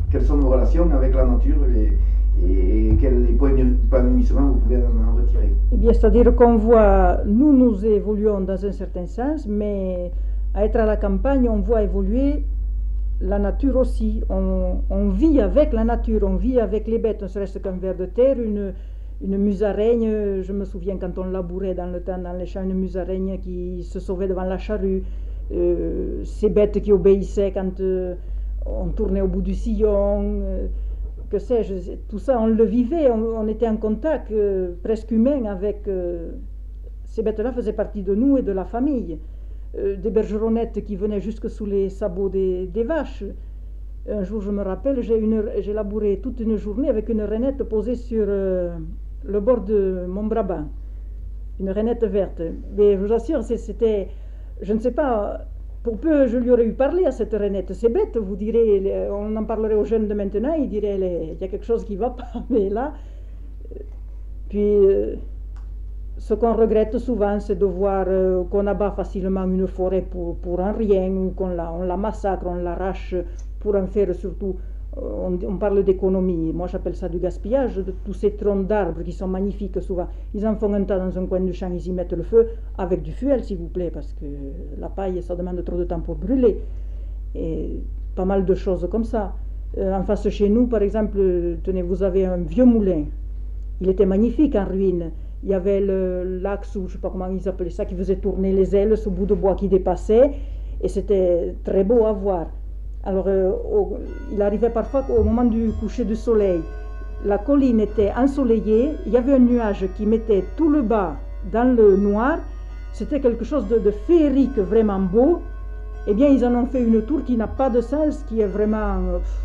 quelles sont vos relations avec la nature et quel épanouissement vous pouvez en retirer? Eh bien, c'est-à-dire qu'on voit, nous évoluons dans un certain sens, mais à être à la campagne, on voit évoluer la nature aussi. On vit avec la nature, on vit avec les bêtes, ne serait-ce qu'un ver de terre, une musaraigne. Je me souviens quand on labourait dans le temps, dans les champs, une musaraigne qui se sauvait devant la charrue, ces bêtes qui obéissaient quand on tournait au bout du sillon, que sais-je, tout ça on le vivait, on était en contact presque humain avec ces bêtes-là, faisaient partie de nous et de la famille. Des bergeronnettes qui venaient jusque sous les sabots des vaches. Un jour, je me rappelle, j'ai labouré toute une journée avec une rainette posée sur le bord de mon brabant, une rainette verte. Mais je vous assure, c'était, je ne sais pas, pour peu je lui aurais eu parlé à cette rainette. C'est bête, vous direz, on en parlerait aux jeunes de maintenant, ils diraient, il y a quelque chose qui ne va pas. Mais là, puis ce qu'on regrette souvent, c'est de voir qu'on abat facilement une forêt pour un rien, ou qu'on la massacre, on l'arrache pour en faire surtout, on parle d'économie, moi j'appelle ça du gaspillage, de tous ces troncs d'arbres qui sont magnifiques souvent. Ils en font un tas dans un coin du champ, ils y mettent le feu, avec du fuel s'il vous plaît, parce que la paille, ça demande trop de temps pour brûler. Et pas mal de choses comme ça. En face chez nous, par exemple, tenez, vous avez un vieux moulin. Il était magnifique en ruine. Il y avait l'axe, ou je ne sais pas comment ils appelaient ça, qui faisait tourner les ailes, ce bout de bois qui dépassait, et c'était très beau à voir. Alors, il arrivait parfois qu'au moment du coucher du soleil, la colline était ensoleillée, il y avait un nuage qui mettait tout le bas dans le noir, c'était quelque chose de féerique, vraiment beau. Eh bien, ils en ont fait une tour qui n'a pas de sens, qui est vraiment...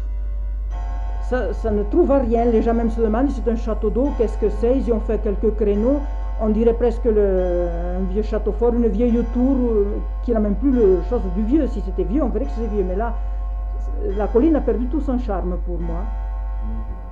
Ça ne trouve rien, les gens même se demandent si c'est un château d'eau, qu'est-ce que c'est, ils y ont fait quelques créneaux, on dirait presque un vieux château fort, une vieille tour qui n'a même plus le chose du vieux. Si c'était vieux, on verrait que c'est vieux, mais là, la colline a perdu tout son charme pour moi.